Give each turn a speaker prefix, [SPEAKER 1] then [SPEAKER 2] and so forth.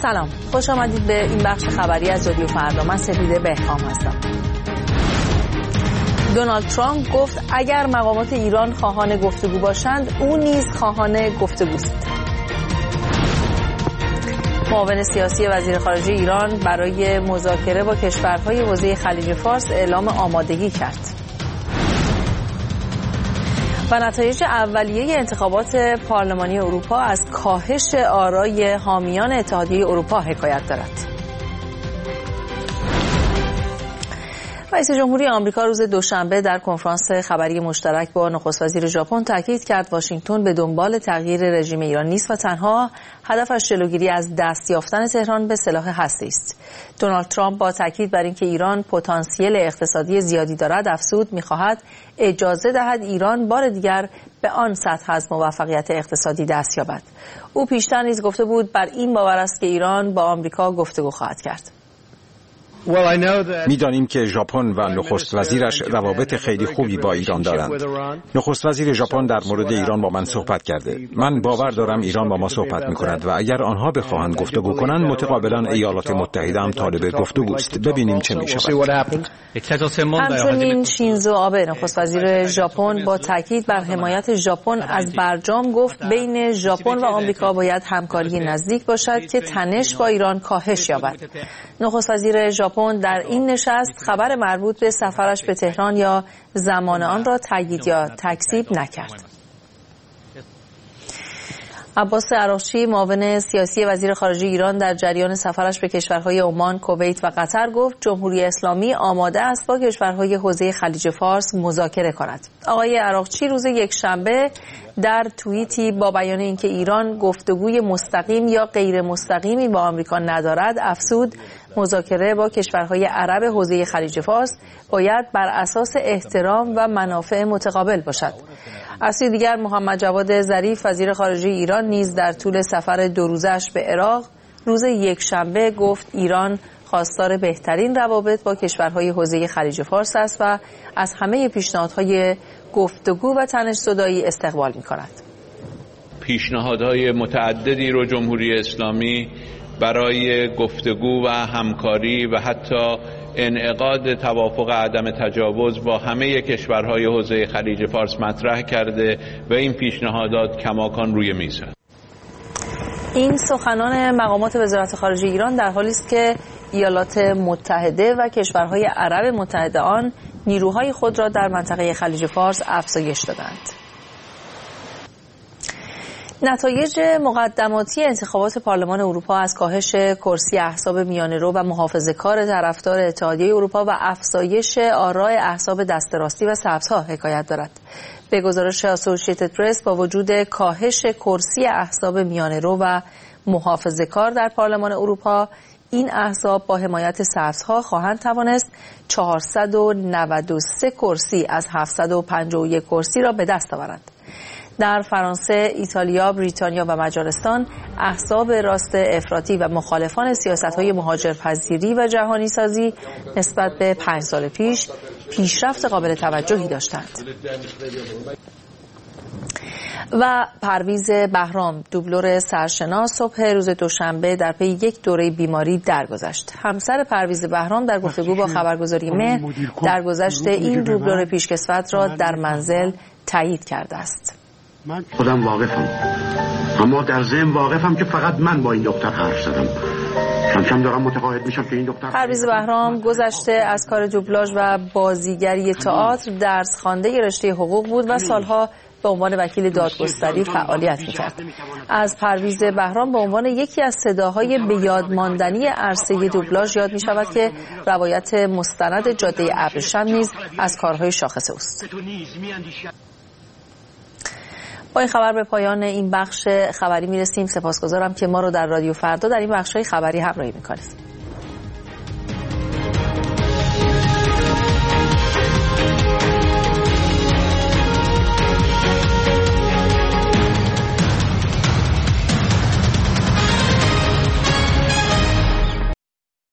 [SPEAKER 1] سلام، خوش آمدید به این بخش خبری از رادیو فردا. من سپیده بهرام هستم. دونالد ترامپ گفت اگر مقامات ایران خواهان گفتگو باشند، او نیز خواهان گفتگوست. معاون سیاسی وزیر خارجه ایران برای مذاکره با کشورهای حوزه خلیج فارس اعلام آمادگی کرد. و نتایج اولیه انتخابات پارلمانی اروپا از کاهش آرای حامیان اتحادیه اروپا حکایت دارد. رئیس جمهوری آمریکا روز دوشنبه در کنفرانس خبری مشترک با نخست وزیر ژاپن تاکید کرد واشنگتن به دنبال تغییر رژیم ایران نیست و تنها هدفش جلوگیری از دست یافتن تهران به سلاح هستی است. دونالد ترامپ با تاکید بر اینکه ایران پتانسیل اقتصادی زیادی دارد افزود می‌خواهد اجازه دهد ایران بار دیگر به آن سطح از موفقیت اقتصادی دست یابد. او پیشتر نیز گفته بود بر این باور است که ایران با آمریکا گفتگو خواهد کرد.
[SPEAKER 2] می‌دانیم که ژاپن و نخست وزیرش روابط خیلی خوبی با ایران دارند. نخست وزیر ژاپن در مورد ایران با من صحبت کرده. من باور دارم ایران با ما صحبت می‌کند و اگر آنها بخواهند گفتگو کنند متقابلا ایالات متحده هم طالب گفتگوست. ببینیم چه می‌شود.
[SPEAKER 1] همچنین شینزو آبه نخست وزیر ژاپن با تاکید بر حمایت ژاپن از برجام گفت بین ژاپن و آمریکا باید همکاری نزدیک باشد که تنش با ایران کاهش یابد. نخست وزیر ژاپن در این نشست خبر مربوط به سفرش به تهران یا زمان آن را تایید یا تکذیب نکرد. عباس عراقچی معاون سیاسی وزیر خارجه ایران در جریان سفرش به کشورهای عمان، کویت و قطر گفت جمهوری اسلامی آماده است با کشورهای حوزه خلیج فارس مذاکره کند. آقای عراقچی روز یکشنبه در توییتی با بیان اینکه ایران گفتگوی مستقیم یا غیر مستقیمی با آمریکا ندارد افزود مذاکره با کشورهای عرب حوزه خلیج فارس باید بر اساس احترام و منافع متقابل باشد. از سوی دیگر محمد جواد ظریف وزیر خارجه ایران نیز در طول سفر 2 روزش به عراق روز یکشنبه گفت ایران خواستار بهترین روابط با کشورهای حوزه خلیج فارس است و از همه پیشنهادهای گفتگو و تنش‌زدایی استقبال می‌کند.
[SPEAKER 3] پیشنهادهای متعددی رو جمهوری اسلامی برای گفتگو و همکاری و حتی انعقاد توافق عدم تجاوز با همه کشورهای حوزه خلیج فارس مطرح کرده و این پیشنهادات کماکان روی میز است.
[SPEAKER 1] این سخنان مقامات وزارت خارجه ایران در حالی است که ایالات متحده و کشورهای عرب متحد آن نیروهای خود را در منطقه خلیج فارس افزایش دادند. نتایج مقدماتی انتخابات پارلمان اروپا از کاهش کرسی احزاب میانه‌رو و محافظه‌کار طرفدار اتحادیه اروپا و افزایش آراء احزاب دست راستی و سبزها حکایت دارد. به گزارش اسوسییتد پرس با وجود کاهش کرسی احزاب میانه‌رو و محافظه‌کار در پارلمان اروپا، این احزاب با حمایت سبزها خواهند توانست 493 کرسی از 751 کرسی را به دست آورند. در فرانسه، ایتالیا، بریتانیا و مجارستان احزاب راست افراطی و مخالفان سیاست‌های مهاجرپذیری و جهانی‌سازی نسبت به 5 سال پیش پیشرفت قابل توجهی داشتند. و پرویز بهرام دوبلور سرشناس صبح روز دوشنبه در پی یک دوره بیماری درگذشت. همسر پرویز بهرام در گفتگو با خبرگزاری مهر درگذشت این دوبلور پیشکسوت را در منزل تایید کرده است.
[SPEAKER 4] من خودم واقفم، اما در ذهن واقفم که فقط من با این دختر حرف زدم. کم دارم متقاعد میشم که این دختر.
[SPEAKER 1] پرویز بهرام گذشته از کار دوبلاژ و بازیگری تئاتر درس خوانده رشته حقوق بود و سالها به عنوان وکیل دادگستری فعالیت می‌کرد. از پرویز بهرام به عنوان یکی از صداهای به یاد ماندنی عرصه دوبلاژ یاد می‌شود که روایت مستند جاده ابریشم نیز از کارهای شاخص اوست. با این خبر به پایان این بخش خبری میرسیم. سپاسگزارم که ما رو در رادیو فردا در این بخش‌های خبری همراهی می‌کنید.